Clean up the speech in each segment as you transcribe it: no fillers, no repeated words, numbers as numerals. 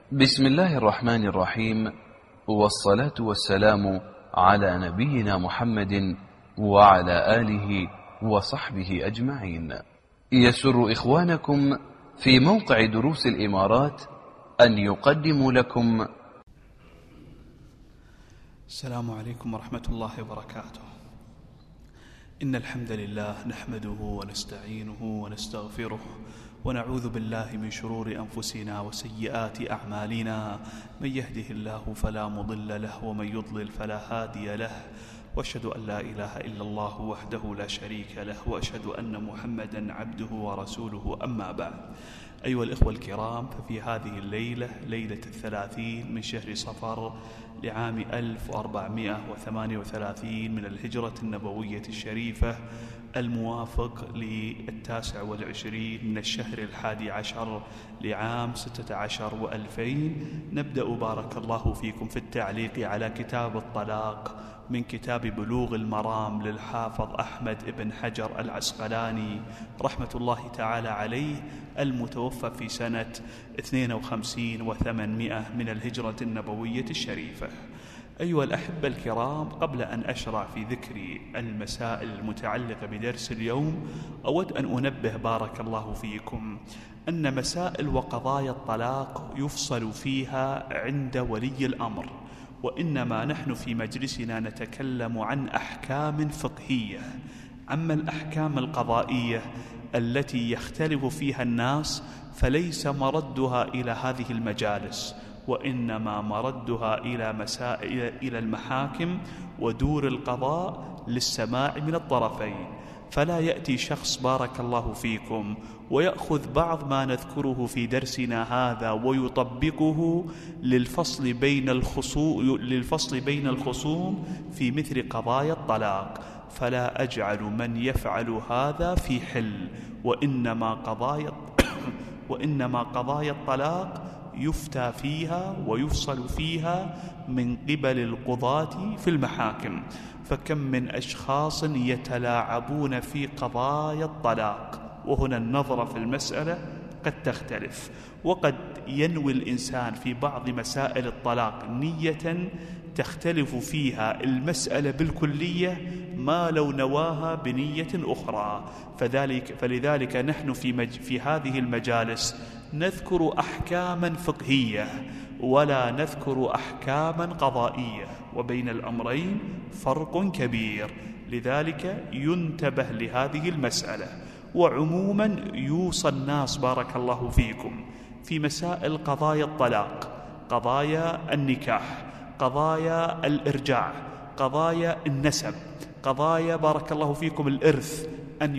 بسم الله الرحمن الرحيم، والصلاة والسلام على نبينا محمد وعلى آله وصحبه أجمعين. يسر إخوانكم في موقع دروس الإمارات أن يقدموا لكم. السلام عليكم ورحمة الله وبركاته. إن الحمد لله نحمده ونستعينه ونستغفره ونعوذ بالله من شرور أنفسنا وسيئات أعمالنا، من يهده الله فلا مضل له ومن يضلل فلا هادي له، وأشهد أن لا إله إلا الله وحده لا شريك له، وأشهد أن محمدا عبده ورسوله. أما بعد، أيها الإخوة الكرام، ففي هذه الليلة، ليلة 30 من شهر صفر لعام 1438 من الهجرة النبوية الشريفة، الموافق ل29 من الشهر 11 لعام 16 و2000، نبدأ بارك الله فيكم في التعليق على كتاب الطلاق من كتاب بلوغ المرام للحافظ أحمد بن حجر العسقلاني رحمة الله تعالى عليه، المتوفى في سنة 52 و800 من الهجرة النبوية الشريفة. أيها الأحبة الكرام، قبل أن أشرع في ذكر المسائل المتعلقة بدرس اليوم، أود أن أنبه بارك الله فيكم أن مسائل وقضايا الطلاق يفصل فيها عند ولي الأمر، وإنما نحن في مجلسنا نتكلم عن أحكام فقهية. أما الأحكام القضائية التي يختلف فيها الناس فليس مردها إلى هذه المجالس، وإنما مردها إلى المحاكم ودور القضاء للسماع من الطرفين. فلا يأتي شخص بارك الله فيكم ويأخذ بعض ما نذكره في درسنا هذا ويطبقه للفصل بين الخصوم في مثل قضايا الطلاق، فلا أجعل من يفعل هذا في حل، وإنما قضايا الطلاق يفتى فيها ويفصل فيها من قبل القضاة في المحاكم. فكم من أشخاص يتلاعبون في قضايا الطلاق، وهنا النظرة في المسألة قد تختلف، وقد ينوي الإنسان في بعض مسائل الطلاق نية تختلف فيها المسألة بالكلية ما لو نواها بنية أخرى. فلذلك نحن في هذه المجالس نذكر أحكاما فقهية ولا نذكر أحكاما قضائية، وبين الأمرين فرق كبير، لذلك ينتبه لهذه المسألة. وعموما يوصى الناس بارك الله فيكم في مسائل قضايا الطلاق، قضايا النكاح، قضايا الإرجاع، قضايا النسب، قضايا بارك الله فيكم الإرث، أن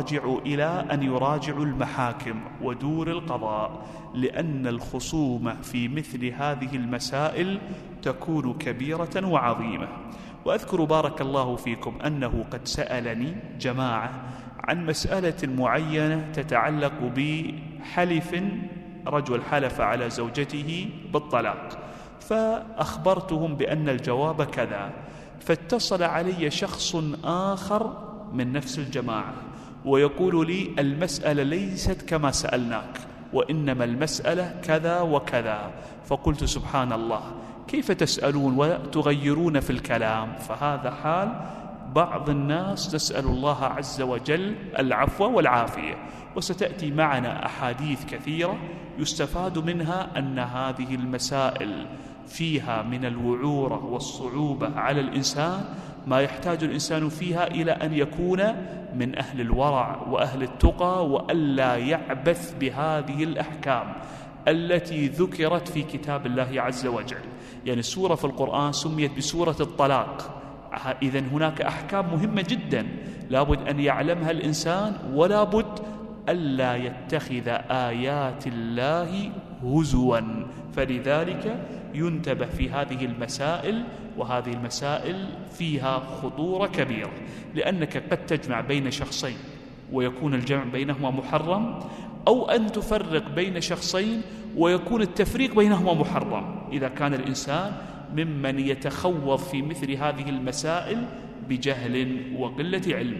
يراجعوا المحاكم ودور القضاء، لأن الخصومة في مثل هذه المسائل تكون كبيرة وعظيمة. وأذكر بارك الله فيكم أنه قد سألني جماعة عن مسألة معينة تتعلق بحلف، رجل حلف على زوجته بالطلاق، فأخبرتهم بأن الجواب كذا، فاتصل علي شخص آخر من نفس الجماعة ويقول لي المسألة ليست كما سألناك، وإنما المسألة كذا وكذا. فقلت سبحان الله، كيف تسألون وتغيرون في الكلام؟ فهذا حال بعض الناس، نسأل الله عز وجل العفو والعافية. وستأتي معنا أحاديث كثيرة يستفاد منها أن هذه المسائل فيها من الوعورة والصعوبة على الإنسان ما يحتاج الإنسان فيها إلى أن يكون من أهل الورع وأهل التقى، وألا يعبث بهذه الأحكام التي ذكرت في كتاب الله عز وجل. يعني السورة في القرآن سميت بسورة الطلاق، إذن هناك أحكام مهمة جدا لابد أن يعلمها الإنسان، ولا بد ألا يتخذ آيات الله هزوا. فلذلك ينتبه في هذه المسائل، وهذه المسائل فيها خطورة كبيرة، لأنك قد تجمع بين شخصين ويكون الجمع بينهما محرم، أو أن تفرق بين شخصين ويكون التفريق بينهما محرم، إذا كان الإنسان ممن يتخوض في مثل هذه المسائل بجهل وقلة علم.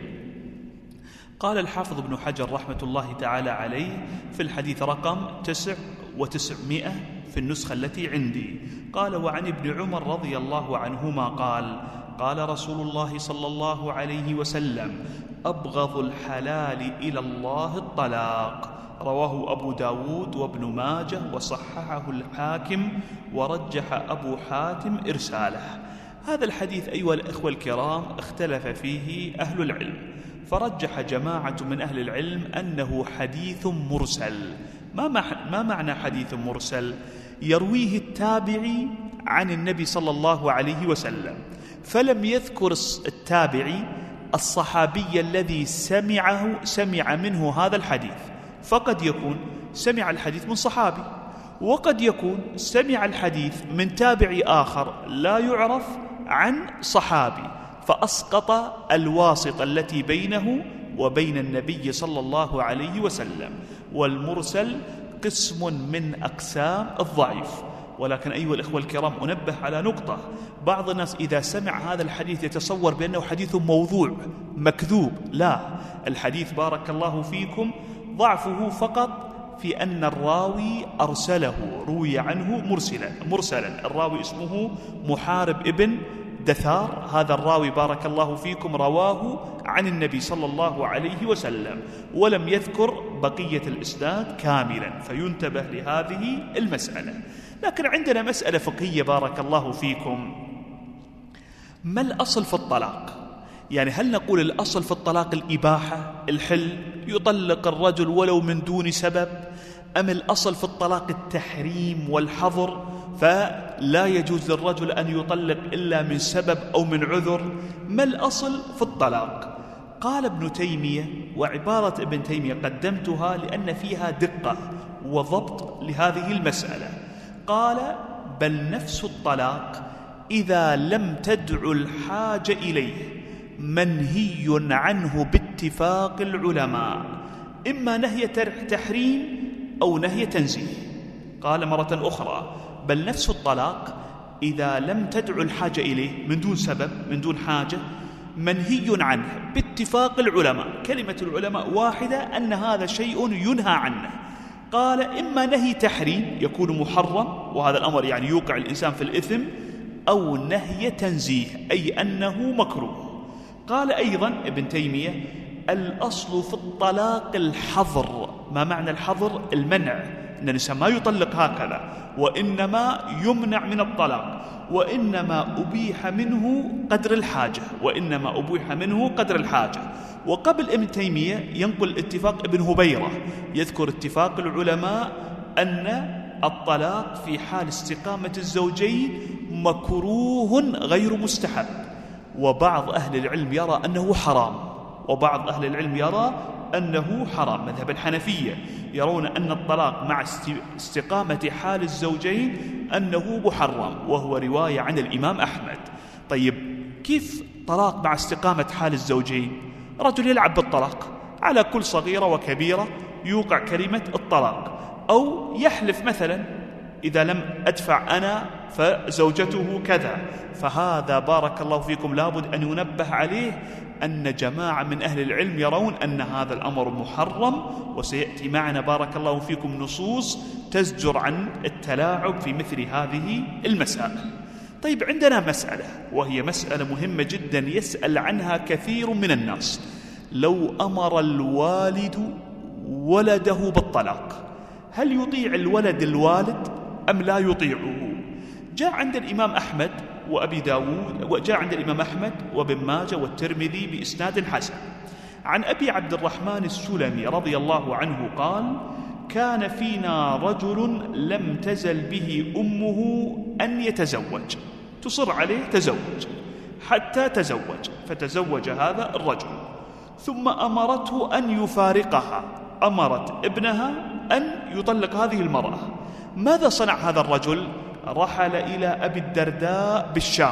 قال الحافظ ابن حجر رحمة الله تعالى عليه في الحديث رقم 9 و900 في النسخة التي عندي. قال: وعن ابن عمر رضي الله عنهما قال: قال رسول الله صلى الله عليه وسلم: أبغض الحلال إلى الله الطلاق. رواه أبو داود وابن ماجه وصححه الحاكم ورجح أبو حاتم إرساله. هذا الحديث أيها الإخوة الكرام اختلف فيه أهل العلم، فرجح جماعة من أهل العلم أنه حديث مرسل. ما معنى حديث مرسل؟ يرويه التابعي عن النبي صلى الله عليه وسلم، فلم يذكر التابعي الصحابي الذي سمع منه هذا الحديث، فقد يكون سمع الحديث من صحابي، وقد يكون سمع الحديث من تابعي آخر لا يعرف عن صحابي، فأسقط الواسطة التي بينه وبين النبي صلى الله عليه وسلم. والمرسل قسم من أقسام الضعيف. ولكن أيها الإخوة الكرام أنبه على نقطة: بعض الناس إذا سمع هذا الحديث يتصور بأنه حديث موضوع مكذوب. لا، الحديث بارك الله فيكم ضعفه فقط في أن الراوي أرسله، روي عنه مرسلا. الراوي اسمه محارب ابن دثار، هذا الراوي بارك الله فيكم رواه عن النبي صلى الله عليه وسلم، ولم يذكر بقية الإسناد كاملا، فينتبه لهذه المسألة. لكن عندنا مسألة فقهية بارك الله فيكم: ما الأصل في الطلاق؟ يعني هل نقول الأصل في الطلاق الإباحة، الحل، يطلق الرجل ولو من دون سبب، أم الأصل في الطلاق التحريم والحظر، فلا يجوز للرجل أن يطلق إلا من سبب أو من عذر؟ ما الأصل في الطلاق؟ قال ابن تيمية، وعبارة ابن تيمية قدمتها لأن فيها دقة وضبط لهذه المسألة. قال: بل نفس الطلاق إذا لم تدع الحاجة إليه منهي عنه باتفاق العلماء، إما نهي تحريم أو نهي تنزيه. قال مرة أخرى: بل نفس الطلاق إذا لم تدع الحاجة إليه من دون سبب، من دون حاجة، منهي عنه باتفاق العلماء. كلمة العلماء واحدة، أن هذا شيء ينهى عنه. قال: إما نهي تحريم يكون محرم، وهذا الأمر يعني يوقع الإنسان في الإثم، أو نهي تنزيه أي أنه مكروه. قال أيضا ابن تيمية: الأصل في الطلاق الحظر. ما معنى الحظر؟ المنع، أن الإنسان ما يطلق هكذا، وإنما يمنع من الطلاق، وإنما أبيح منه قدر الحاجة. وقبل ابن تيمية ينقل اتفاق ابن هبيرة، يذكر اتفاق العلماء أن الطلاق في حال استقامة الزوجين مكروه غير مستحب. وبعض أهل العلم يرى أنه حرام، وبعض أهل العلم يرى أنه حرام. مذهب الحنفية يرون أن الطلاق مع استقامة حال الزوجين أنه محرم، وهو رواية عن الإمام أحمد. طيب، كيف طلاق مع استقامة حال الزوجين؟ رجل يلعب بالطلاق، على كل صغيرة وكبيرة يوقع كلمة الطلاق، أو يحلف مثلا: إذا لم أدفع أنا فزوجته كذا. فهذا بارك الله فيكم لابد أن ينبه عليه أن جماعة من أهل العلم يرون أن هذا الأمر محرم، وسيأتي معنا بارك الله فيكم نصوص تزجر عن التلاعب في مثل هذه المسائل. طيب، عندنا مسألة، وهي مسألة مهمة جدا يسأل عنها كثير من الناس: لو أمر الوالد ولده بالطلاق، هل يطيع الولد الوالد أم لا يطيعه؟ جاء عند الإمام أحمد وأبي داود، وجاء عند الإمام أحمد وابن ماجه والترمذي بإسناد حسن عن أبي عبد الرحمن السلمي رضي الله عنه قال: كان فينا رجل لم تزل به أمه أن يتزوج، تصر عليه تزوج حتى تزوج، فتزوج هذا الرجل، ثم أمرته أن يفارقها، أمرت ابنها أن يطلق هذه المرأة. ماذا صنع هذا الرجل؟ رحل إلى أبي الدرداء بالشام،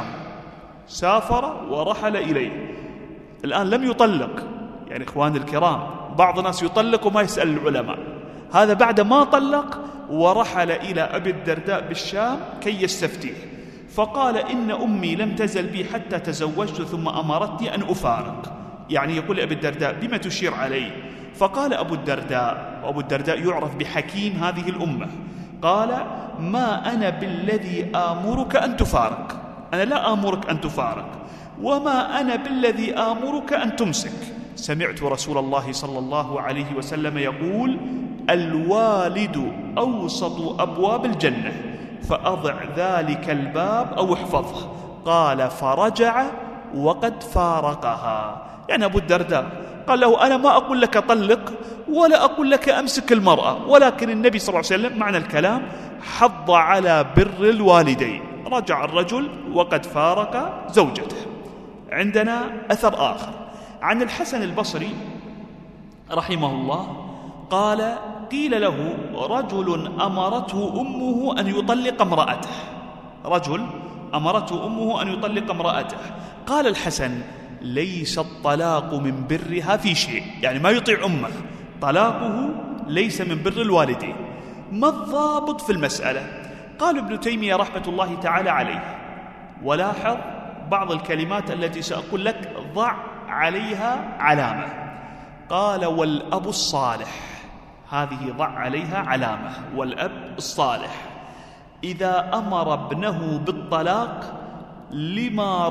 سافر ورحل إليه. الآن لم يطلق، يعني إخوان الكرام بعض الناس يطلق وما يسأل العلماء، هذا بعد ما طلق ورحل إلى أبي الدرداء بالشام كي يستفتيه، فقال: إن أمي لم تزل بي حتى تزوجت ثم أمرتني أن أفارق. يعني يقول أبي الدرداء: بما تشير عليه؟ فقال أبو الدرداء، وأبو الدرداء يعرف بحكيم هذه الأمة، قال: ما أنا بالذي آمرك أن تفارق، أنا لا آمرك أن تفارق، وما أنا بالذي آمرك أن تمسك. سمعت رسول الله صلى الله عليه وسلم يقول: الوالد أوسط أبواب الجنة، فأضع ذلك الباب أو احفظه. قال: فرجع وقد فارقها. يعني أبو الدرداء قال له: أنا ما أقول لك طلق ولا أقول لك أمسك المرأة، ولكن النبي صلى الله عليه وسلم معنى الكلام حض على بر الوالدين. رجع الرجل وقد فارق زوجته. عندنا أثر آخر عن الحسن البصري رحمه الله قال: قيل له: رجل أمرته أمه أن يطلق امرأته، رجل أمرته أمه أن يطلق امرأته. قال الحسن: ليس الطلاق من برها في شيء، يعني ما يطيع أمه، طلاقه ليس من بر الوالدين. ما الضابط في المسألة؟ قال ابن تيمية رحمة الله تعالى عليه، ولاحظ بعض الكلمات التي سأقول لك ضع عليها علامة. قال: والأب الصالح، هذه ضع عليها علامة، والأب الصالح إذا أمر ابنه بالطلاق لما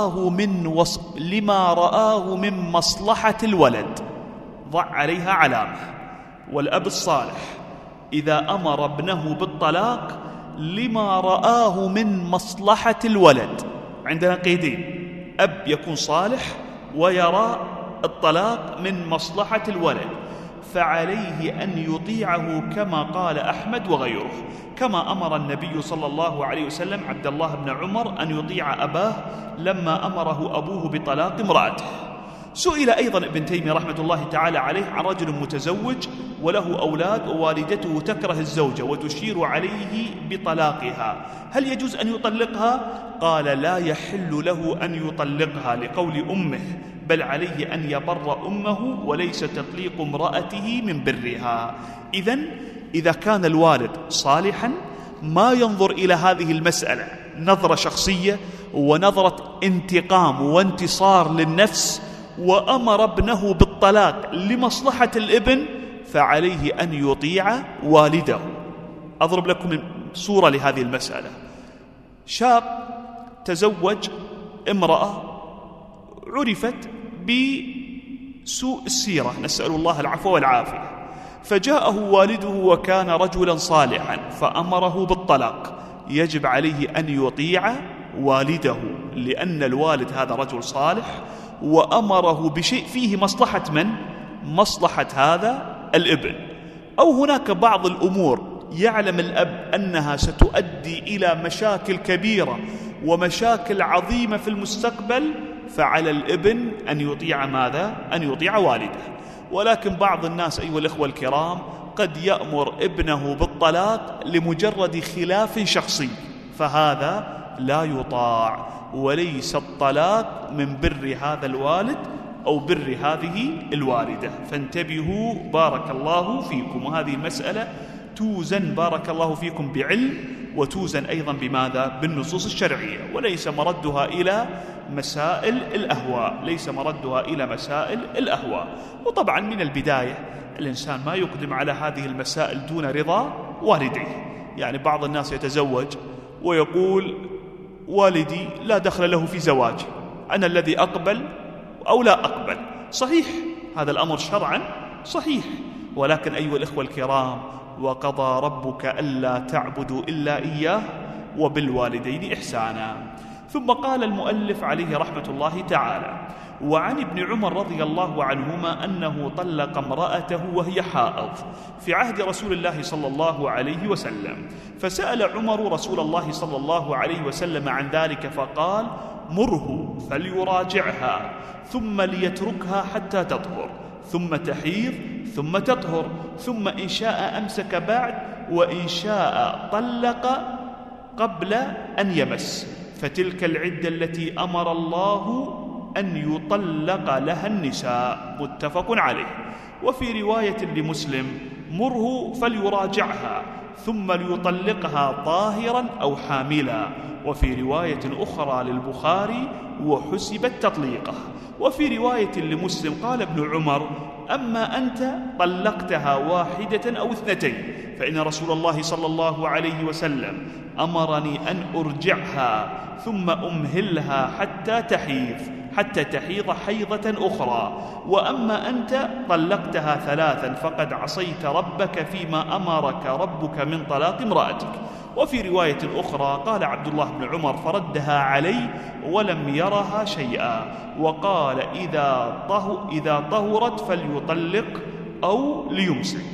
رآه من مصلحة الولد، ضع عليها علامة. والأب الصالح إذا أمر ابنه بالطلاق لما رآه من مصلحة الولد. عندنا قيدين: أب يكون صالح ويرى الطلاق من مصلحة الولد، فعليه أن يطيعه كما قال أحمد وغيره، كما أمر النبي صلى الله عليه وسلم عبد الله بن عمر أن يطيع أباه لما أمره أبوه بطلاق امرأته. سئل أيضا ابن تيمية رحمة الله تعالى عليه عن رجل متزوج وله أولاد ووالدته تكره الزوجة وتشير عليه بطلاقها، هل يجوز أن يطلقها؟ قال: لا يحل له أن يطلقها لقول أمه، بل عليه أن يبر أمه، وليس تطليق امرأته من برها. إذا كان الوالد صالحا ما ينظر إلى هذه المسألة نظرة شخصية ونظرة انتقام وانتصار للنفس، وأمر ابنه بالطلاق لمصلحة الابن، فعليه أن يطيع والده. أضرب لكم صورة لهذه المسألة. شاب تزوج امرأة عرفت بسوء السيرة، نسأل الله العفو والعافية، فجاءه والده وكان رجلا صالحا فأمره بالطلاق. يجب عليه أن يطيع والده، لأن الوالد هذا رجل صالح وأمره بشيء فيه مصلحة من؟ مصلحة هذا الابن. أو هناك بعض الأمور يعلم الأب أنها ستؤدي إلى مشاكل كبيرة ومشاكل عظيمة في المستقبل، فعلى الابن أن يطيع ماذا؟ أن يطيع والده. ولكن بعض الناس أيها الإخوة الكرام قد يأمر ابنه بالطلاق لمجرد خلاف شخصي، فهذا لا يطاع، وليس الطلاق من بر هذا الوالد أو بر هذه الوالدة. فانتبهوا بارك الله فيكم. وهذه المسألة توزن بارك الله فيكم بعلم، وتوزن أيضا بماذا؟ بالنصوص الشرعية، وليس مردها إلى مسائل الأهواء، ليس مردها إلى مسائل الأهواء. وطبعا من البداية الإنسان ما يقدم على هذه المسائل دون رضا والديه. يعني بعض الناس يتزوج ويقول: والدي لا دخل له في زواجي، أنا الذي أقبل أو لا أقبل. صحيح هذا الأمر شرعا صحيح، ولكن أيها الإخوة الكرام: وقضى ربك ألا تعبدوا إلا إياه وبالوالدين إحسانا. ثم قال المؤلف عليه رحمة الله تعالى: وعن ابن عمر رضي الله عنهما أنه طلق امرأته وهي حائض في عهد رسول الله صلى الله عليه وسلم، فسأل عمر رسول الله صلى الله عليه وسلم عن ذلك فقال: مره فليراجعها ثم ليتركها حتى تطهر، ثم تحيض، ثم تطهر، ثم إن شاء أمسك بعد، وإن شاء طلق قبل أن يمس، فتلك العدة التي أمر الله أن يطلق لها النساء. متفق عليه. وفي رواية لمسلم: مره فليراجعها ثم ليطلقها طاهرا أو حاملا. وفي رواية أخرى للبخاري: وحسبت تطليقه. وفي رواية لمسلم قال ابن عمر: أما أنت طلقتها واحدة أو اثنتين، فإن رسول الله صلى الله عليه وسلم أمرني أن أرجعها ثم أمهلها حتى تحيض حيضة أخرى، وأما أنت طلقتها 3 فقد عصيت ربك فيما أمرك ربك من طلاق امرأتك. وفي رواية أخرى قال عبد الله بن عمر فردها علي ولم يرها شيئا، وقال إذا طهرت فليطلق أو ليمسك.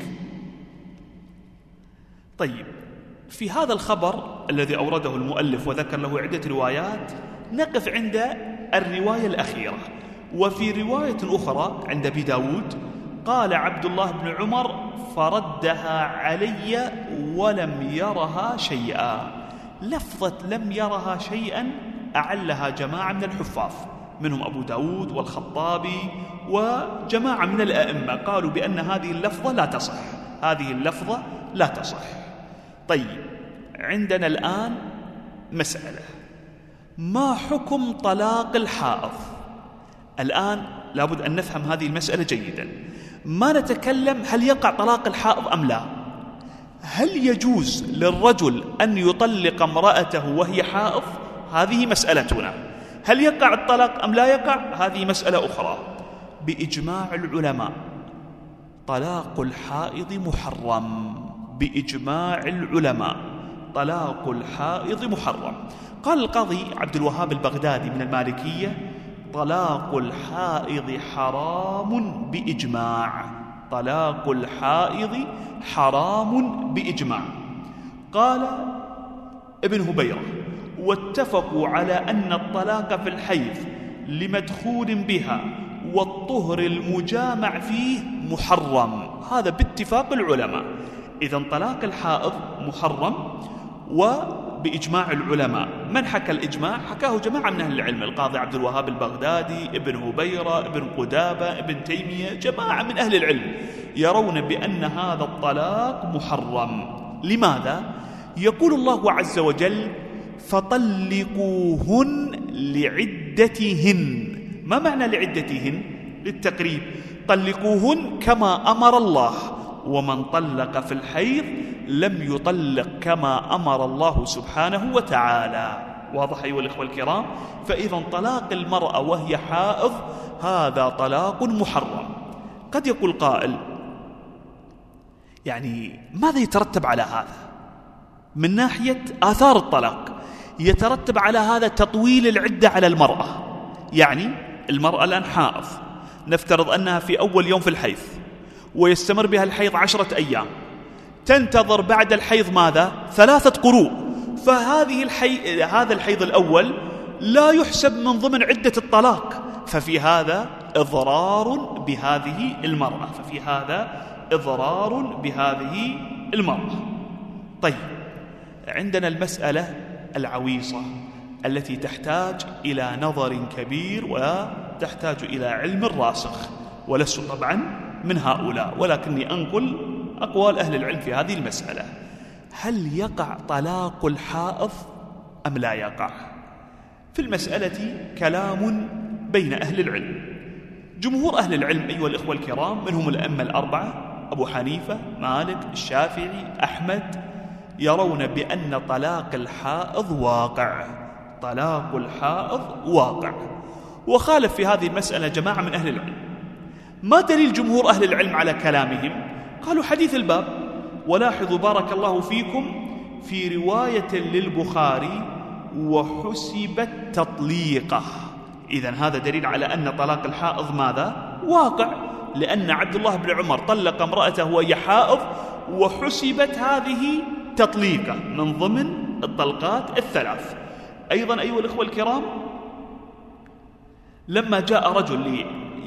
طيب، في هذا الخبر الذي أورده المؤلف وذكر له عدة روايات نقف عند الرواية الأخيرة. وفي رواية أخرى عند أبي داود قال عبد الله بن عمر فردها علي ولم يرها شيئا. لفظة لم يرها شيئا أعلها جماعة من الحفاظ منهم أبو داود والخطابي وجماعة من الأئمة، قالوا بأن هذه اللفظة لا تصح. طيب، عندنا الآن مسألة: ما حكم طلاق الحائض؟ الآن لابد أن نفهم هذه المسألة جيدا. ما نتكلم هل يقع طلاق الحائض أم لا، هل يجوز للرجل أن يطلق امرأته وهي حائض؟ هذه مسألتنا. هل يقع الطلاق أم لا يقع؟ هذه مسألة أخرى. بإجماع العلماء طلاق الحائض محرم، بإجماع العلماء طلاق الحائض محرم. قال القاضي عبد الوهاب البغدادي من المالكية: طلاق الحائض حرام بإجماع، طلاق الحائض حرام بإجماع. قال ابن هبيرة: واتفقوا على أن الطلاق في الحيض لمدخول بها والطهر المجامع فيه محرم. هذا باتفاق العلماء. إذن طلاق الحائض محرم وبإجماع العلماء. من حكى الإجماع؟ حكاه جماعة من أهل العلم: القاضي عبد الوهاب البغدادي، ابن هبيرة، ابن قدابة، ابن تيمية، جماعة من أهل العلم يرون بأن هذا الطلاق محرم. لماذا؟ يقول الله عز وجل: فطلقوهن لعدتهن. ما معنى لعدتهن؟ للتقريب. طلقوهن كما أمر الله، ومن طلق في الحيض لم يطلق كما أمر الله سبحانه وتعالى. واضح أيها الإخوة الكرام؟ فإذا طلاق المرأة وهي حائض هذا طلاق محرم. قد يقول قائل: يعني ماذا يترتب على هذا؟ من ناحية آثار الطلاق يترتب على هذا تطويل العدة على المرأة. يعني المرأة الآن حائض، نفترض أنها في أول يوم في الحيض ويستمر بها الحيض 10 أيام، تنتظر بعد الحيض ماذا؟ 3 قروء. هذا الحيض الأول لا يحسب من ضمن عدة الطلاق، ففي هذا إضرار بهذه المرأة. طيب، عندنا المسألة العويصة التي تحتاج إلى نظر كبير وتحتاج إلى علم راسخ، ولست طبعا من هؤلاء، ولكني أنقل أقوال أهل العلم في هذه المسألة. هل يقع طلاق الحائض أم لا يقع؟ في المسألة كلام بين أهل العلم. جمهور أهل العلم أيها الإخوة الكرام منهم الأئمة الأربعة أبو حنيفة، مالك، الشافعي، أحمد، يرون بأن طلاق الحائض واقع. وخالف في هذه المسألة جماعة من أهل العلم. ما دليل جمهور أهل العلم على كلامهم؟ قالوا حديث الباب. ولاحظوا بارك الله فيكم في رواية للبخاري: وحسبت تطليقه. إذن هذا دليل على أن طلاق الحائض ماذا؟ واقع، لأن عبد الله بن عمر طلق امرأته وهي حائض وحسبت هذه تطليقه من ضمن الطلقات 3. أيضا أيها الإخوة الكرام، لما جاء رجل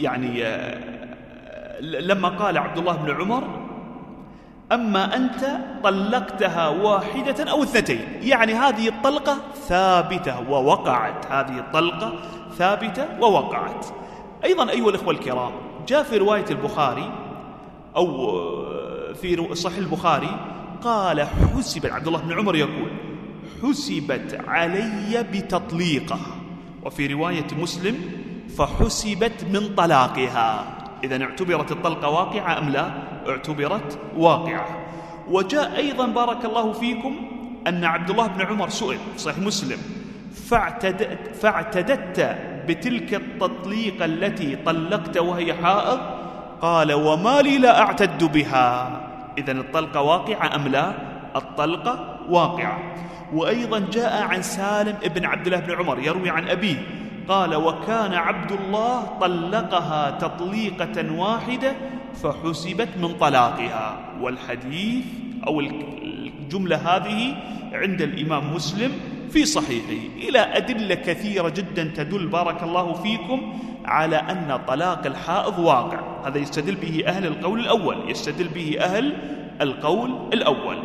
لما قال عبد الله بن عمر: أما أنت طلقتها 1 أو 2، يعني هذه الطلقة ثابتة ووقعت. أيضا أيها الإخوة الكرام، جاء في رواية البخاري أو في صحيح البخاري قال: حسبت، عبد الله بن عمر يقول: حسبت علي بتطليقه. وفي رواية مسلم: فحسبت من طلاقها. إذن اعتبرت الطلقة واقعة أم لا؟ اعتبرت واقعة. وجاء أيضا بارك الله فيكم أن عبد الله بن عمر سئل في صحيح مسلم: فاعتددت بتلك التطليقة التي طلقت وهي حائض؟ قال: وما لي لا أعتد بها. إذن الطلقة واقعة أم لا؟ الطلقة واقعة. وأيضا جاء عن سالم ابن عبد الله بن عمر يروي عن أبيه قال: وكان عبد الله طلقها تطليقة واحدة فحسبت من طلاقها. والحديث أو الجملة هذه عند الإمام مسلم في صحيحه، إلى أدلة كثيرة جدا تدل بارك الله فيكم على أن طلاق الحائض واقع. هذا يستدل به أهل القول الأول، يستدل به أهل القول الأول.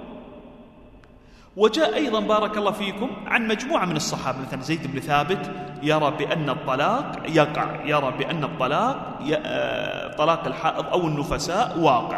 وجاء أيضا بارك الله فيكم عن مجموعة من الصحابة مثل زيد بن ثابت يرى بأن الطلاق يقع، يرى بأن طلاق الحائض أو النفساء واقع.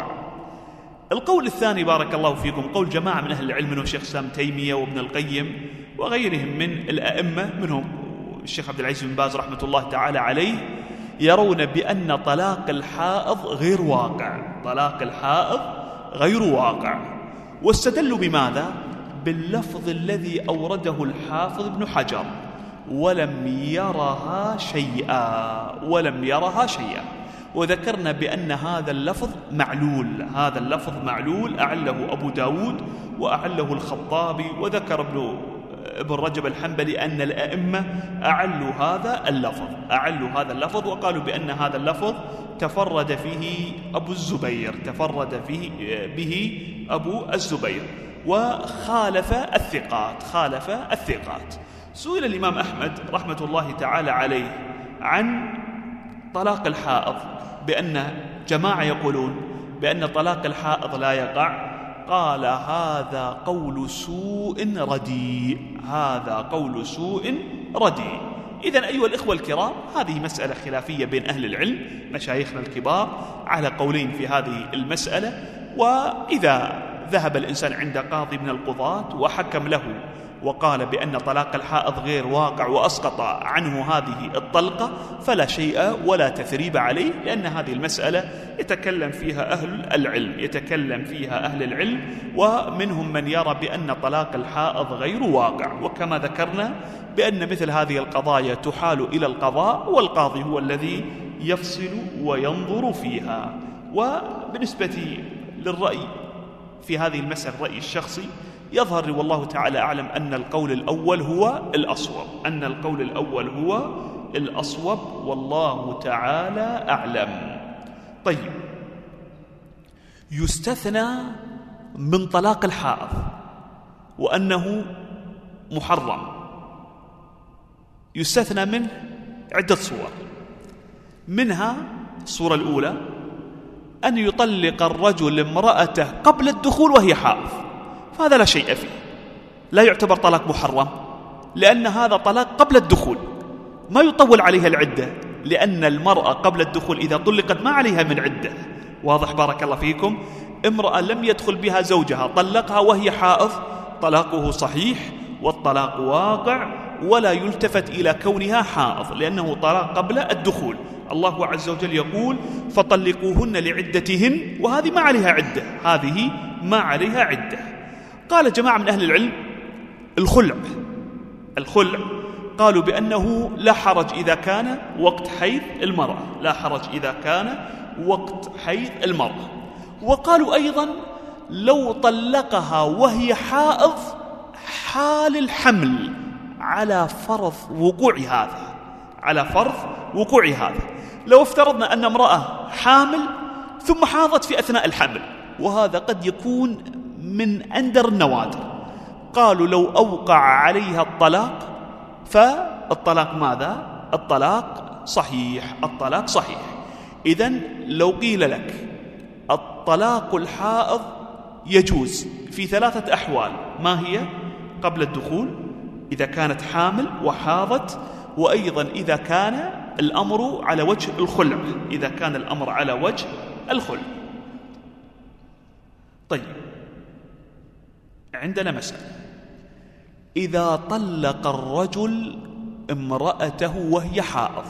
القول الثاني بارك الله فيكم قول جماعة من أهل العلم منهم الشيخ سام تيمية وابن القيم وغيرهم من الأئمة، منهم الشيخ عبد العزيز بن باز رحمة الله تعالى عليه، يرون بأن طلاق الحائض غير واقع، طلاق الحائض غير واقع. واستدلوا بماذا؟ باللفظ الذي أورده الحافظ ابن حجر: ولم يرها شيئا، ولم يرها شيئا. وذكرنا بأن هذا اللفظ معلول، هذا اللفظ معلول، أعله أبو داود وأعله الخطابي، وذكر ابن رجب الحنبلي أن الأئمة أعلوا هذا اللفظ، أعلوا هذا اللفظ، وقالوا بأن هذا اللفظ تفرد فيه أبو الزبير، تفرد فيه به أبو الزبير، وخالف الثقات، خالف الثقات. سئل الإمام أحمد رحمة الله تعالى عليه عن طلاق الحائض بأن جماعة يقولون بأن طلاق الحائض لا يقع، قال: هذا قول سوء رديء، هذا قول سوء رديء. إذن أيها الإخوة الكرام، هذه مسألة خلافية بين أهل العلم مشايخنا الكبار على قولين في هذه المسألة. وإذا ذهب الإنسان عند قاضي من القضاة وحكم له وقال بأن طلاق الحائض غير واقع وأسقط عنه هذه الطلقة فلا شيء ولا تثريب عليه، لأن هذه المسألة يتكلم فيها أهل العلم، يتكلم فيها أهل العلم، ومنهم من يرى بأن طلاق الحائض غير واقع. وكما ذكرنا بأن مثل هذه القضايا تحال إلى القضاء، والقاضي هو الذي يفصل وينظر فيها. وبالنسبة للرأي في هذه المسألة الرأي الشخصي يظهر لي والله تعالى أعلم أن القول الأول هو الأصوب، أن القول الأول هو الأصوب، والله تعالى أعلم. طيب، يستثنى من طلاق الحائض وأنه محرم، يستثنى منه عدة صور، منها الصورة الأولى أن يطلق الرجل امرأته قبل الدخول وهي حائض، فهذا لا شيء فيه، لا يعتبر طلاق محرم، لأن هذا طلاق قبل الدخول ما يطول عليها العدة، لأن المرأة قبل الدخول إذا طلقت ما عليها من عدة. واضح بارك الله فيكم؟ امرأة لم يدخل بها زوجها طلقها وهي حائض، طلاقه صحيح والطلاق واقع، ولا يلتفت إلى كونها حائض، لأنه طلاق قبل الدخول. الله عز وجل يقول: فطلقوهن لعدتهن، وهذه ما عليها عدة، هذه ما عليها عدة. قال جماعة من أهل العلم: الخلع قالوا بأنه لا حرج إذا كان وقت حيض المرأة، لا حرج إذا كان وقت حيض المرأة. وقالوا أيضا: لو طلقها وهي حائض حال الحمل، على فرض وقوع هذا، على فرض وقوع هذا. لو افترضنا أن امرأة حامل ثم حاضت في أثناء الحمل، وهذا قد يكون من أندر النوادر، قالوا لو أوقع عليها الطلاق فالطلاق ماذا؟ الطلاق صحيح، الطلاق صحيح. إذن لو قيل لك الطلاق الحائض يجوز في 3 أحوال، ما هي؟ قبل الدخول، إذا كانت حامل وحاضت، وأيضا إذا كان الأمر على وجه الخلع، إذا كان الأمر على وجه الخلع. طيب، عندنا مسألة: إذا طلق الرجل امرأته وهي حائض،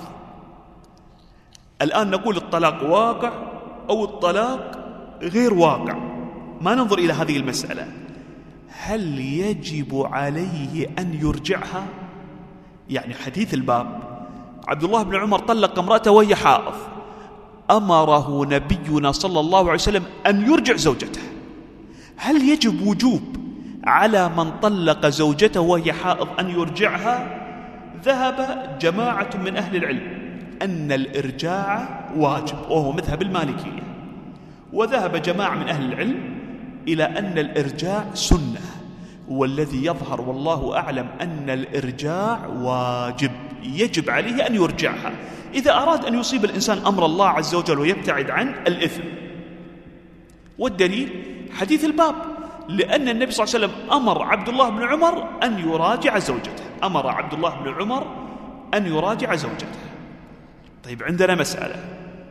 الآن نقول الطلاق واقع أو الطلاق غير واقع. ما ننظر إلى هذه المسألة، هل يجب عليه أن يرجعها؟ يعني حديث الباب عبد الله بن عمر طلق امرأته وهي حائض، أمره نبينا صلى الله عليه وسلم أن يرجع زوجته. هل يجب وجوب على من طلق زوجته وهي حائض أن يرجعها؟ ذهب جماعة من أهل العلم أن الإرجاع واجب، وهو مذهب المالكية، وذهب جماعة من أهل العلم إلى أن الإرجاع سنة، والذي يظهر والله أعلم أن الإرجاع واجب، يجب عليه أن يرجعها إذا أراد أن يصيب الإنسان أمر الله عز وجل ويبتعد عن الإثم. والدليل حديث الباب، لأن النبي صلى الله عليه وسلم أمر عبد الله بن عمر أن يراجع زوجته، أمر عبد الله بن عمر أن يراجع زوجته. طيب عندنا مسألة،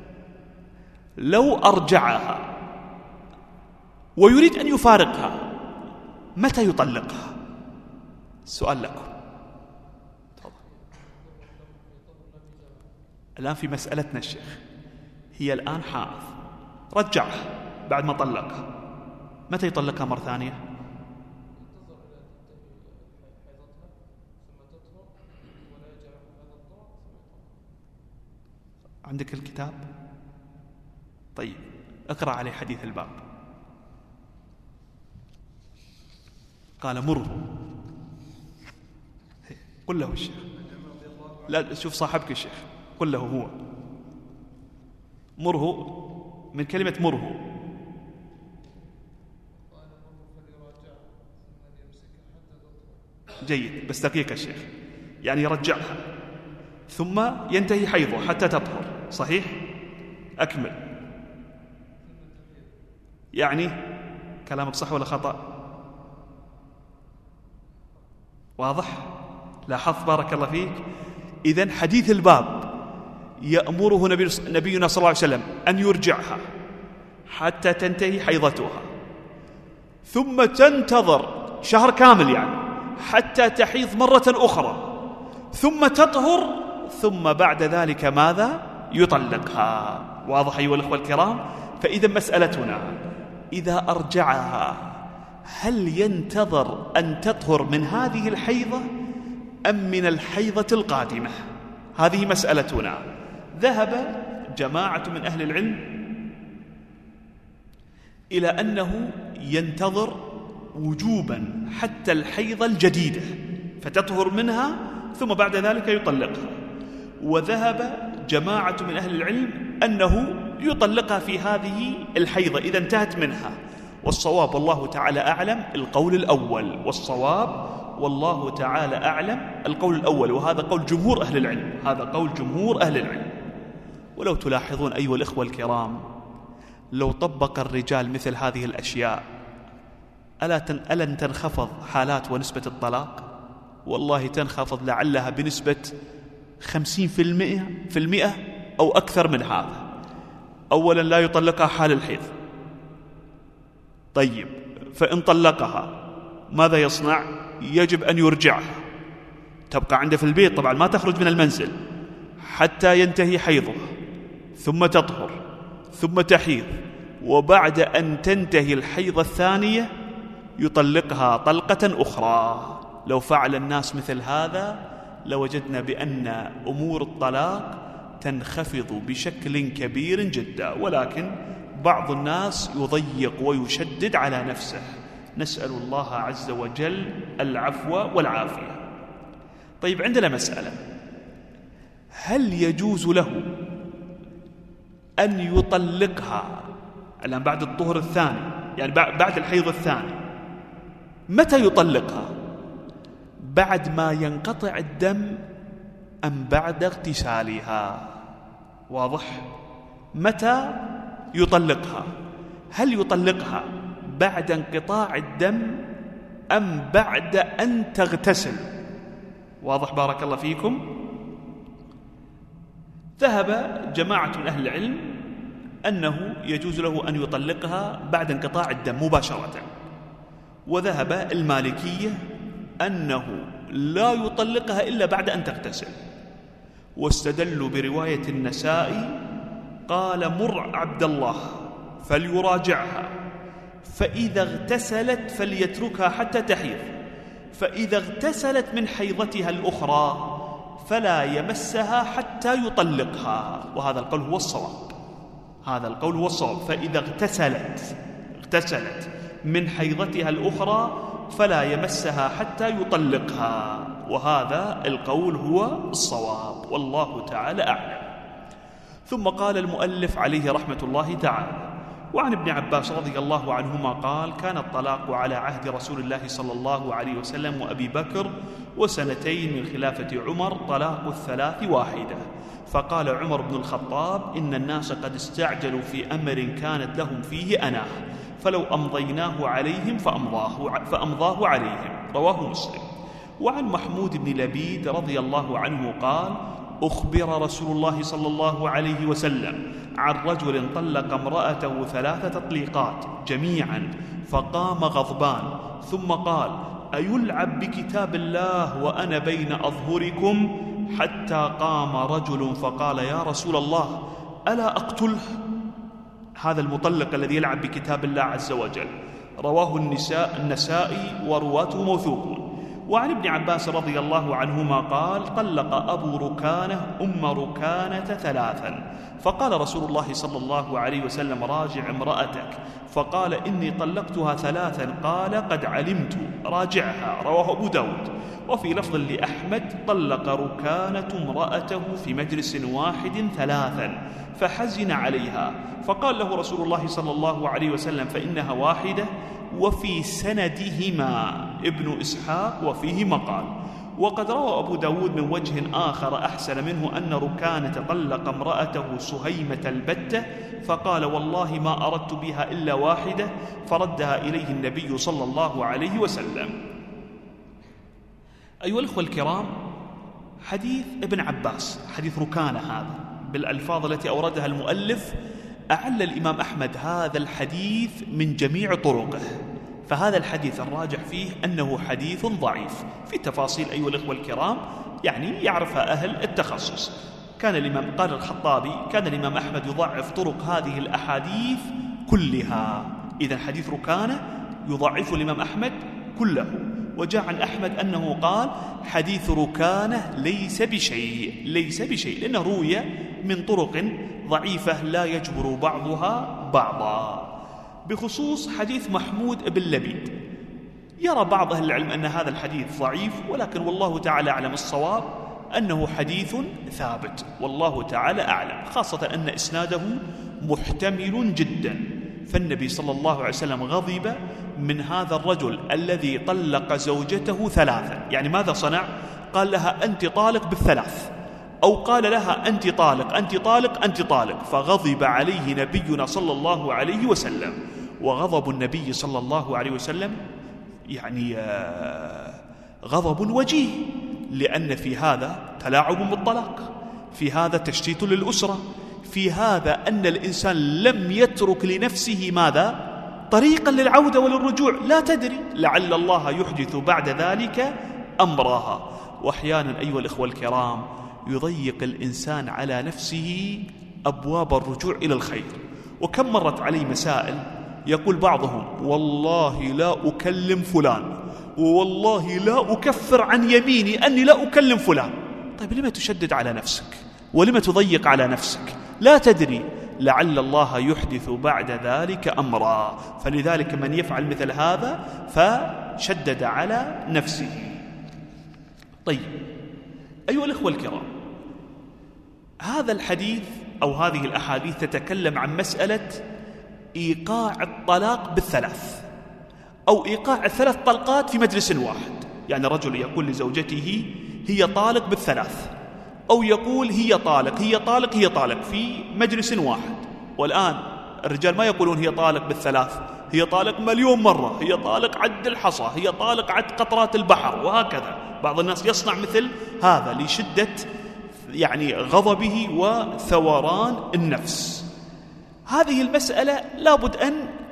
لو أرجعها ويريد أن يفارقها متى يطلقها؟ السؤال لكم. الآن في مسألتنا الشيخ، هي الآن حائض، رجعها بعد ما طلقها، متى يطلقها مرة ثانية؟ عندك الكتاب؟ طيب اقرأ عليه حديث الباب. قال مره، قل له الشيخ، لا شوف صاحبك الشيخ، قل له هو، مره من كلمة مره. جيد، بس دقيقة الشيخ، يعني يرجعها ثم ينتهي حيضه حتى تطهر، صحيح؟ أكمل. يعني كلامك صح ولا خطأ؟ واضح؟ لاحظت بارك الله فيك؟ إذن حديث الباب يأمره نبينا صلى الله عليه وسلم أن يرجعها حتى تنتهي حيضتها، ثم تنتظر شهر كامل يعني حتى تحيض مرة أخرى، ثم تطهر، ثم بعد ذلك ماذا؟ يطلقها. واضح أيها الأخوة الكرام؟ فإذا مسألتنا إذا أرجعها هل ينتظر أن تطهر من هذه الحيضة أم من الحيضة القادمة؟ هذه مسألتنا. ذهب جماعة من أهل العلم إلى أنه ينتظر وجوبا حتى الحيضة الجديدة فتطهر منها ثم بعد ذلك يطلقها، وذهب جماعة من أهل العلم أنه يطلقها في هذه الحيضة إذا انتهت منها. والصواب والله تعالى أعلم القول الأول، والصواب والله تعالى أعلم القول الأول، وهذا قول جمهور أهل العلم، هذا قول جمهور أهل العلم. ولو تلاحظون أيها الإخوة الكرام، لو طبق الرجال مثل هذه الأشياء ألن تنخفض حالات ونسبة الطلاق؟ والله تنخفض لعلها بنسبة 50% أو أكثر من هذا. أولا لا يطلقها حال الحيض، طيب فإن طلقها ماذا يصنع؟ يجب أن يرجعها، تبقى عنده في البيت طبعا ما تخرج من المنزل حتى ينتهي حيضها، ثم تطهر، ثم تحيض، وبعد أن تنتهي الحيضة الثانية يطلقها طلقة أخرى. لو فعل الناس مثل هذا لوجدنا بأن أمور الطلاق تنخفض بشكل كبير جدا، ولكن بعض الناس يضيق ويشدد على نفسه، نسأل الله عز وجل العفو والعافية. طيب عندنا مسألة، هل يجوز له أن يطلقها الآن بعد الطهر الثاني، يعني بعد الحيض الثاني؟ متى يطلقها؟ بعد ما ينقطع الدم أم بعد اغتسالها؟ واضح؟ متى يطلقها؟ هل يطلقها بعد انقطاع الدم أم بعد أن تغتسل؟ واضح بارك الله فيكم؟ ذهب جماعة من أهل العلم أنه يجوز له أن يطلقها بعد انقطاع الدم مباشرة، وذهب المالكية أنه لا يطلقها إلا بعد أن تغتسل، واستدلوا برواية النسائي قال مر عبد الله فليراجعها فإذا اغتسلت فليتركها حتى تحيض، فإذا اغتسلت من حيضتها الأخرى فلا يمسها حتى يطلقها. وهذا القول هو الصواب، هذا القول هو الصواب. فإذا اغتسلت من حيضتها الأخرى فلا يمسها حتى يطلقها، وهذا القول هو الصواب، والله تعالى أعلم. ثم قال المؤلف عليه رحمة الله تعالى: وعن ابن عباس رضي الله عنهما قال: كان الطلاق على عهد رسول الله صلى الله عليه وسلم وأبي بكر وسنتين من خلافة عمر طلاق الثلاث واحدة. فقال عمر بن الخطاب: إن الناس قد استعجلوا في أمر كانت لهم فيه أناه، فلو أمضيناه عليهم فأمضاه عليهم. رواه مسلم. وعن محمود بن لبيد رضي الله عنه قال: أخبر رسول الله صلى الله عليه وسلم عن رجل طلق امرأته 3 تطليقات جميعا، فقام غضبان ثم قال: أيلعب بكتاب الله وأنا بين أظهركم؟ حتى قام رجل فقال: يا رسول الله ألا أقتله؟ هذا المطلق الذي يلعب بكتاب الله عز وجل. رواه النسائي ورواته موثوقون. وعن ابن عباس رضي الله عنهما قال: طلق أبو ركانة أم ركانة 3، فقال رسول الله صلى الله عليه وسلم: راجع امرأتك، فقال: إني طلقتها 3، قال: قد علمت، راجعها. رواه أبو داود. وفي لفظ لأحمد: طلق ركانة امرأته في مجلس واحد 3، فحزن عليها، فقال له رسول الله صلى الله عليه وسلم: فإنها واحدة. وفي سندهما ابن إسحاق وفيه مقال. وقد روى أبو داود من وجه آخر أحسن منه أن ركانة طلق امرأته سهيمة البتة، فقال: والله ما أردت بها إلا واحدة، فردها إليه النبي صلى الله عليه وسلم. أيها الأخوة الكرام، حديث ابن عباس، حديث ركانة هذا بالألفاظ التي أوردها المؤلف، أعل الإمام أحمد هذا الحديث من جميع طرقه، فهذا الحديث الراجح فيه أنه حديث ضعيف. في تفاصيل أيها الأخوة الكرام يعني يعرفها أهل التخصص. كان الإمام قال الخطابي: كان الإمام أحمد يضعف طرق هذه الأحاديث كلها. إذن حديث ركانة يضعف الإمام أحمد كله. وجاء عن أحمد أنه قال: حديث ركانة ليس بشيء، لأنه روي من طرق ضعيفة لا يجبر بعضها بعضا. بخصوص حديث محمود بن لبيد، يرى بعض أهل العلم أن هذا الحديث ضعيف، ولكن والله تعالى أعلم الصواب أنه حديث ثابت، والله تعالى أعلم، خاصة أن إسناده محتمل جدا. فالنبي صلى الله عليه وسلم غضب من هذا الرجل الذي طلق زوجته 3، يعني ماذا صنع؟ قال لها: أنت طالق بالثلاث، أو قال لها: أنت طالق أنت طالق أنت طالق، فغضب عليه نبينا صلى الله عليه وسلم. وغضب النبي صلى الله عليه وسلم يعني غضب وجيه، لأن في هذا تلاعب بالطلاق، في هذا تشتيت للأسرة، في هذا أن الإنسان لم يترك لنفسه ماذا؟ طريقا للعودة وللرجوع، لا تدري لعل الله يحدث بعد ذلك أمرها. وأحيانا أيها الإخوة الكرام يضيق الإنسان على نفسه أبواب الرجوع إلى الخير. وكم مرت علي مسائل يقول بعضهم: والله لا أكلم فلان، والله لا أكفر عن يميني أني لا أكلم فلان. طيب لما تشدد على نفسك ولما تضيق على نفسك؟ لا تدري لعل الله يحدث بعد ذلك أمرا. فلذلك من يفعل مثل هذا فشدد على نفسه. طيب أيها الأخوة الكرام، هذا الحديث أو هذه الأحاديث تتكلم عن مسألة إيقاع الطلاق بالثلاث، أو إيقاع 3 طلقات في مجلس واحد. يعني رجل يقول لزوجته: هي طالق بالثلاث، أو يقول: هي طالق هي طالق هي طالق في مجلس واحد. والآن الرجال ما يقولون هي طالق بالثلاث، هي طالق مليون مرة، هي طالق عد الحصى، هي طالق عد قطرات البحر، وهكذا. بعض الناس يصنع مثل هذا لشدة يعني غضبه وثوران النفس. هذه المسألة لابد أن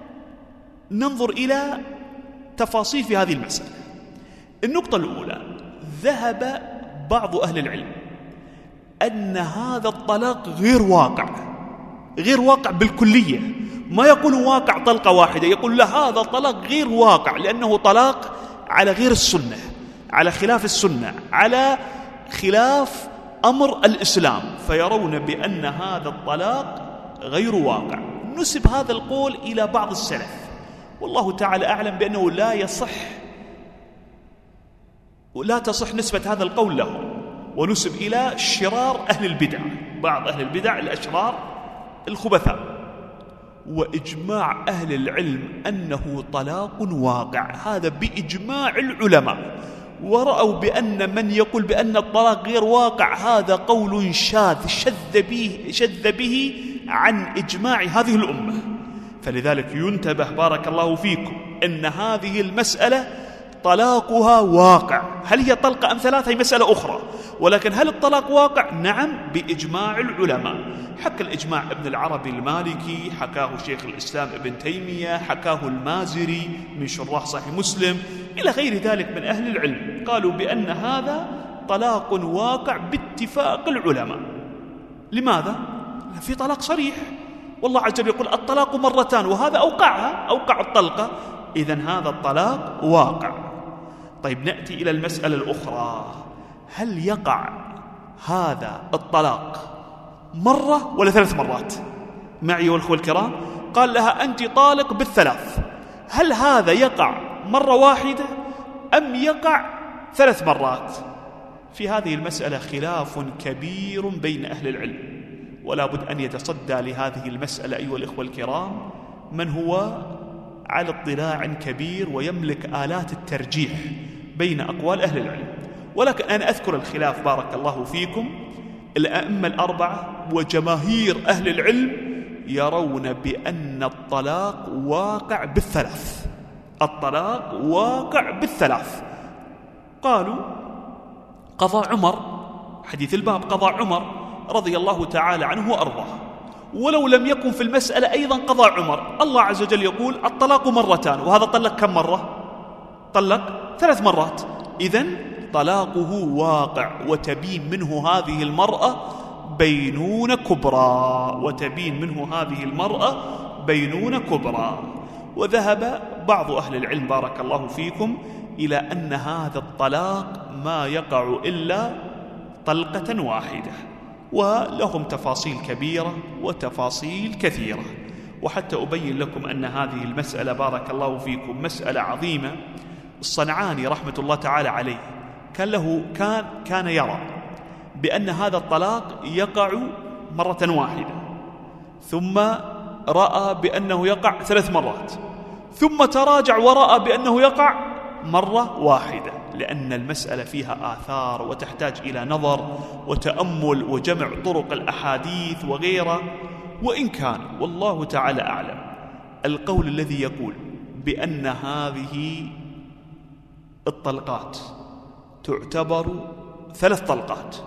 ننظر إلى تفاصيل في هذه المسألة. النقطة الأولى: ذهب بعض أهل العلم أن هذا الطلاق غير واقع بالكلية، ما يقول واقع طلقة واحدة، يقول لا، هذا طلاق غير واقع، لأنه طلاق على غير السنة، على خلاف السنة، على خلاف أمر الإسلام، فيرون بأن هذا الطلاق غير واقع. نسب هذا القول إلى بعض السلف، والله تعالى أعلم بأنه لا تصح نسبة هذا القول له، ونسب إلى شرار أهل البدع، بعض أهل البدع الأشرار الخبثاء. وإجماع أهل العلم أنه طلاق واقع، هذا بإجماع العلماء، ورأوا بأن من يقول بأن الطلاق غير واقع هذا قول شاذ شذ به عن إجماع هذه الأمة. فلذلك ينتبه بارك الله فيكم أن هذه المسألة طلاقها واقع. هل هي طلقة أم ثلاثة هي مسألة أخرى، ولكن هل الطلاق واقع؟ نعم، بإجماع العلماء. حكى الإجماع ابن العربي المالكي، حكاه شيخ الإسلام ابن تيمية، حكاه المازري من شراح صحيح مسلم، إلى غير ذلك من أهل العلم، قالوا بأن هذا طلاق واقع باتفاق العلماء. لماذا؟ في طلاق صريح، والله عز وجل يقول الطلاق مرتان، وهذا أوقع الطلقة، إذن هذا الطلاق واقع. طيب نأتي إلى المسألة الأخرى، هل يقع هذا الطلاق مرة ولا 3 مرات؟ معي والأخوة الكرام، قال لها أنت طالق بالثلاث، هل هذا يقع مرة واحدة أم يقع 3 مرات؟ في هذه المسألة خلاف كبير بين أهل العلم، ولا بد أن يتصدى لهذه المسألة أيها الإخوة الكرام من هو على اطلاع كبير ويملك آلات الترجيح بين أقوال أهل العلم. ولكن أنا أذكر الخلاف بارك الله فيكم. الأئمة الأربعة وجماهير أهل العلم يرون بأن الطلاق واقع بالثلاث، الطلاق واقع بالثلاث. قالوا قضى عمر، حديث الباب، قضى عمر رضي الله تعالى عنه وأرضاه، ولو لم يكن في المسألة أيضا قضى عمر. الله عز وجل يقول الطلاق مرتان، وهذا طلق كم مرة؟ طلق 3 مرات، إذن طلاقه واقع، وتبين منه هذه المرأة بينونة كبرى، وتبين منه هذه المرأة بينونة كبرى. وذهب بعض أهل العلم بارك الله فيكم إلى أن هذا الطلاق ما يقع إلا طلقة واحدة، ولهم تفاصيل كبيرة وتفاصيل كثيرة. وحتى أبين لكم أن هذه المسألة بارك الله فيكم مسألة عظيمة، الصنعاني رحمة الله تعالى عليه كان يرى بأن هذا الطلاق يقع مرة واحدة، ثم رأى بأنه يقع 3 مرات، ثم تراجع ورأى بأنه يقع مرة واحدة، لأن المسألة فيها آثار وتحتاج إلى نظر وتأمل وجمع طرق الأحاديث وغيره. وإن كان والله تعالى أعلم القول الذي يقول بأن هذه الطلقات تعتبر 3 طلقات،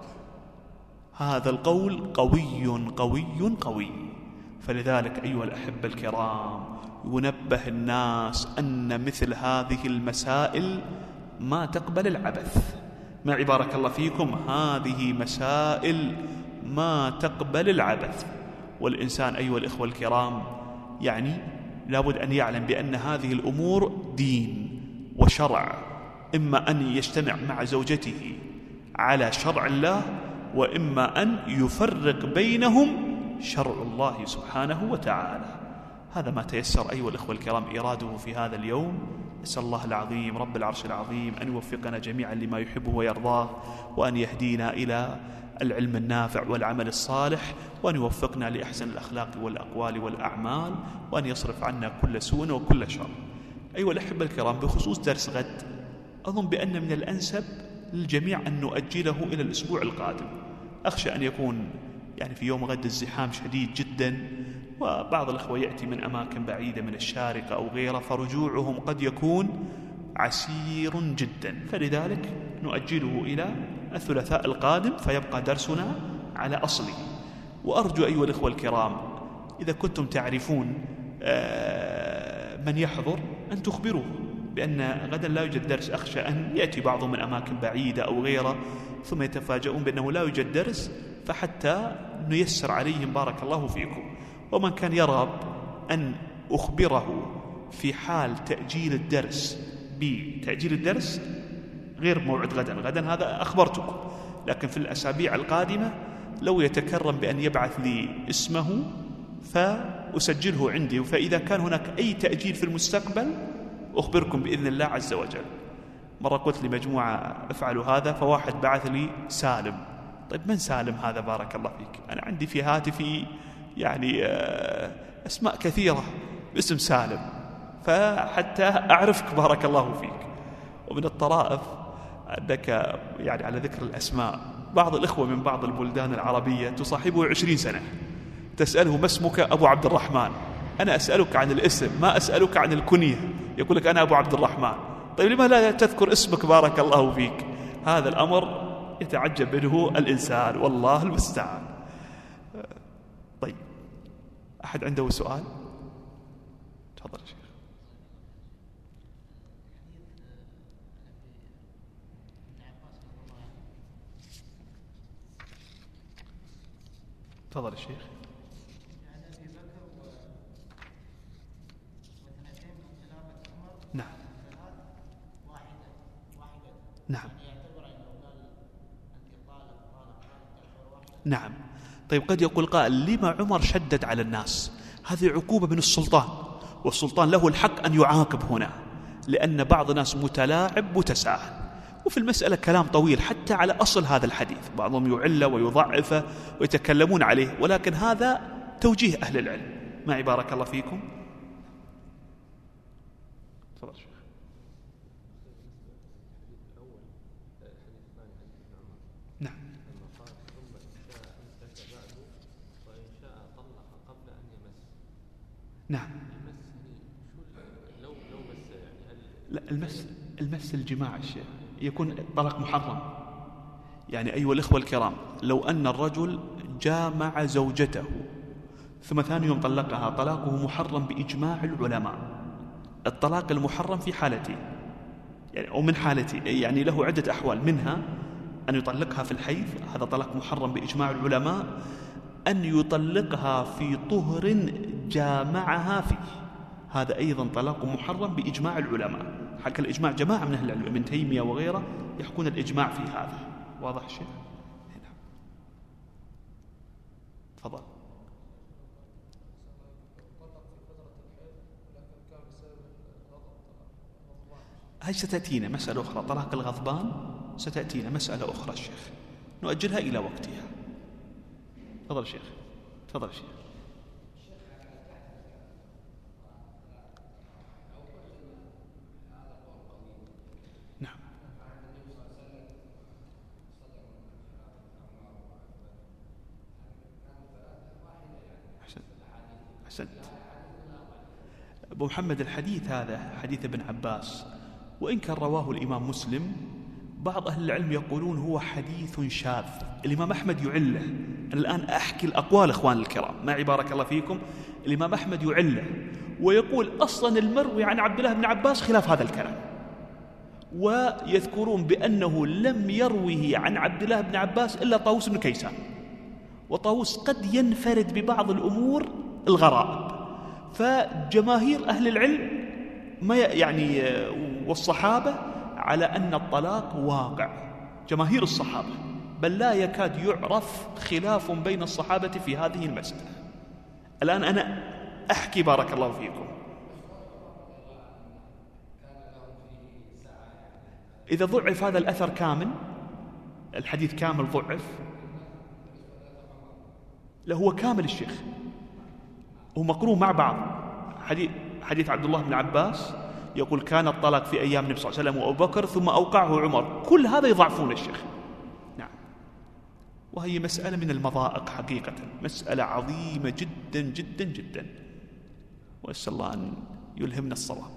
هذا القول قوي قوي قوي. فلذلك أيها الأحبة الكرام ينبه الناس أن مثل هذه المسائل ما تقبل العبث. معي بارك الله فيكم، هذه مسائل ما تقبل العبث. والإنسان أيها الإخوة الكرام يعني لابد أن يعلم بأن هذه الأمور دين وشرع، إما أن يجتمع مع زوجته على شرع الله، وإما أن يفرق بينهم شرع الله سبحانه وتعالى. هذا ما تيسر أيها الأخوة الكرام إراده في هذا اليوم. أسأل الله العظيم رب العرش العظيم أن يوفقنا جميعا لما يحبه ويرضاه، وأن يهدينا إلى العلم النافع والعمل الصالح، وأن يوفقنا لأحسن الأخلاق والأقوال والأعمال، وأن يصرف عنا كل سوء وكل شر. أيها الأحبة الكرام، بخصوص درس غد أظن بأن من الأنسب للجميع أن نؤجله إلى الأسبوع القادم. أخشى أن يكون يعني في يوم غد الزحام شديد جدا، وبعض الأخوة يأتي من أماكن بعيدة من الشارقة أو غيره، فرجوعهم قد يكون عسير جدا، فلذلك نؤجله إلى الثلاثاء القادم فيبقى درسنا على أصله. وأرجو أيها الأخوة الكرام إذا كنتم تعرفون من يحضر أن تخبروه بأن غدا لا يوجد درس. أخشى أن يأتي بعضهم من أماكن بعيدة أو غيره ثم يتفاجؤون بأنه لا يوجد درس، فحتى نيسر عليهم بارك الله فيكم. ومن كان يرغب أن أخبره في حال تأجيل الدرس بتأجيل الدرس غير موعد غدا هذا أخبرتكم، لكن في الأسابيع القادمة لو يتكرم بأن يبعث لي اسمه فأسجله عندي، فإذا كان هناك أي تأجيل في المستقبل أخبركم بإذن الله عز وجل. مرة قلت لمجموعة افعلوا هذا، فواحد بعث لي سالم. طيب من سالم هذا بارك الله فيك؟ أنا عندي في هاتفي يعني أسماء كثيرة باسم سالم، فحتى أعرفك بارك الله فيك. ومن الطرائف أنك يعني على ذكر الأسماء، بعض الإخوة من بعض البلدان العربية تصاحبه 20 سنة، تسأله ما اسمك؟ أبو عبد الرحمن. أنا أسألك عن الاسم ما أسألك عن الكنية، يقول لك أنا أبو عبد الرحمن. طيب لما لا تذكر اسمك بارك الله فيك؟ هذا الأمر يتعجب منه الإنسان، والله المستعان. طيب أحد عنده سؤال؟ تفضل يا شيخ. تفضل يا شيخ. نعم نعم نعم. طيب قد يقول قائل لما عمر شدد على الناس؟ هذه عقوبة من السلطان، والسلطان له الحق أن يعاقب هنا، لأن بعض الناس متلاعب متساهل. وفي المسألة كلام طويل حتى على أصل هذا الحديث، بعضهم يعله ويضعفه ويتكلمون عليه، ولكن هذا توجيه أهل العلم. معي بارك الله فيكم. تفضل شيخ. نعم نعم. لا، المس الجماع الشيخ يكون طلاق محرم. يعني أيها الإخوة الكرام، لو أن الرجل جامع زوجته ثم ثاني يوم طلقها، طلاقه محرم بإجماع العلماء. الطلاق المحرم في حالتين، يعني أو من حالتين، يعني له عدة أحوال، منها أن يطلقها في الحيض، هذا طلاق محرم بإجماع العلماء. أن يطلقها في طهر جامعها فيه، هذا أيضا طلاق محرم بإجماع العلماء. حكى الإجماع جماعة من أهل العلم، ابن تيمية وغيره يحكون الإجماع في هذا. واضح الشيء؟ هنا تفضل. هاي ستأتينا مسألة أخرى، طلاق الغضبان ستأتينا مسألة أخرى الشيخ، نؤجلها إلى وقتها. تفضل الشيخ. تفضل الشيخ. نعم أحسنت. أبو محمد، الحديث هذا حديث ابن عباس، وإن كان رواه الإمام مسلم، بعض أهل العلم يقولون هو حديث شاذ. الإمام أحمد يعله. أنا الآن أحكي الأقوال إخوان الكرام، معي بارك الله فيكم. الإمام أحمد يعله ويقول أصلا المروي عن عبد الله بن عباس خلاف هذا الكلام، ويذكرون بأنه لم يروه عن عبد الله بن عباس إلا طاووس بن كيسان، وطاووس قد ينفرد ببعض الأمور الغرائب. فجماهير أهل العلم ما يعني والصحابة على أن الطلاق واقع، جماهير الصحابة، بل لا يكاد يعرف خلاف بين الصحابة في هذه المسألة. الآن أنا أحكي بارك الله فيكم، إذا ضعف هذا الأثر كامل، الحديث كامل ضعف، لا هو كامل الشيخ، هو مقرون مع بعض. حديث عبد الله بن عباس يقول كان الطلاق في أيام النبي صلى الله عليه وسلم وأبو بكر ثم أوقعه عمر، كل هذا يضعفون الشيخ. نعم. وهي مسألة من المضائق حقيقة، مسألة عظيمة جدا جدا جدا، وأسأل الله أن يلهمنا الصواب.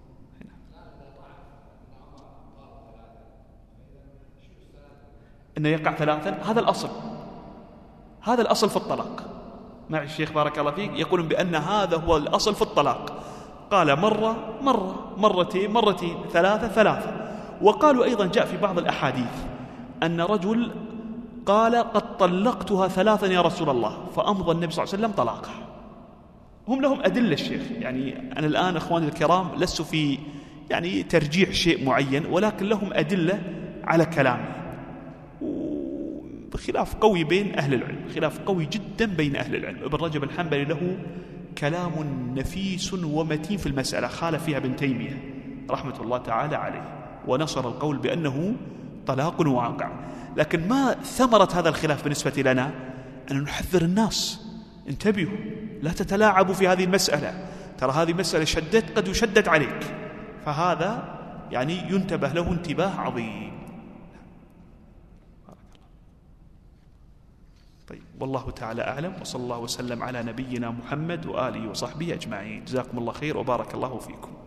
أنه يقع ثلاثا، هذا الأصل، هذا الأصل في الطلاق. مع الشيخ بارك الله فيك يقولون بأن هذا هو الأصل في الطلاق. قال مرة مرة، مرتين مرتين، ثلاثة ثلاثة. وقالوا أيضا جاء في بعض الأحاديث أن رجل قال قد طلقتها ثلاثا يا رسول الله، فأمضى النبي صلى الله عليه وسلم طلاقها. هم لهم أدلة الشيخ. يعني أنا الآن أخواني الكرام لست في يعني ترجيح شيء معين، ولكن لهم أدلة على كلامه، وخلاف قوي بين أهل العلم، خلاف قوي جدا بين أهل العلم. ابن رجب الحنبلي له كلام نفيس ومتين في المسألة، خالف فيها ابن تيمية رحمة الله تعالى عليه، ونصر القول بأنه طلاق واقع. لكن ما ثمرة هذا الخلاف بالنسبة لنا؟ أن نحذر الناس، انتبهوا، لا تتلاعبوا في هذه المسألة، ترى هذه مسألة شدت قد يشدد عليك، فهذا يعني ينتبه له انتباه عظيم. طيب، والله تعالى أعلم، وصلى الله وسلم على نبينا محمد وآله وصحبه أجمعين. جزاكم الله خير وبارك الله فيكم.